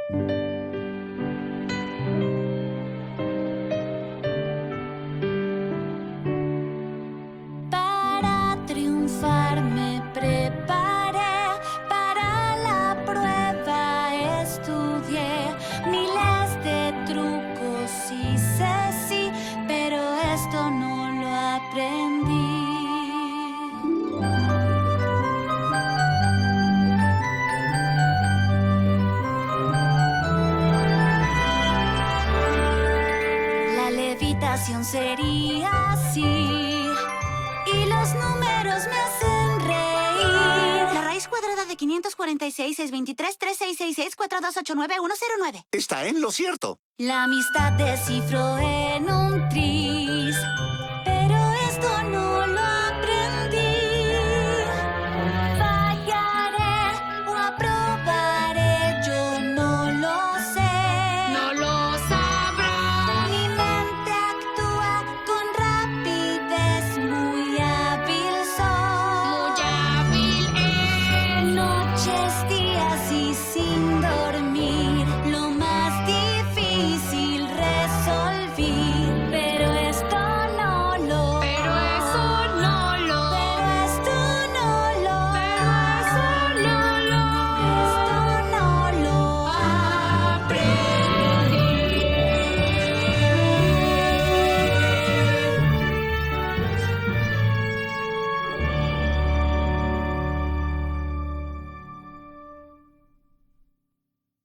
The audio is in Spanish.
Para triunfar me preparé, para la prueba estudié, miles de trucos hice sí, pero esto no lo aprendí. La levitación sería así, y los números me hacen reír. La raíz cuadrada de 546 es 23, 3666, 4289, 109. Está en lo cierto. La amistad descifro en un tris.